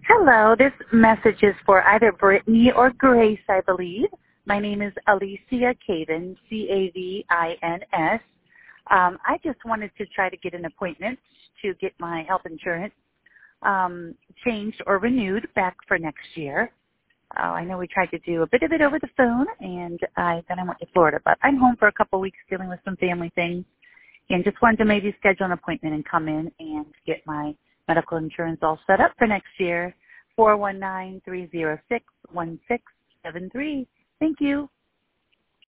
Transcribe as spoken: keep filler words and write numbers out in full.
Hello, this message is for either Brittany or Grace, I believe. My name is Alicia Cavins, C A V I N S. Um, I just wanted to try to get an appointment to get my health insurance um, changed or renewed back for next year. Uh, I know we tried to do a bit of it over the phone, and I, then I went to Florida, but I'm home for a couple weeks dealing with some family things, and just wanted to maybe schedule an appointment and come in and get my medical insurance all set up for next year. four one nine, three zero six, one six seven three. Thank you.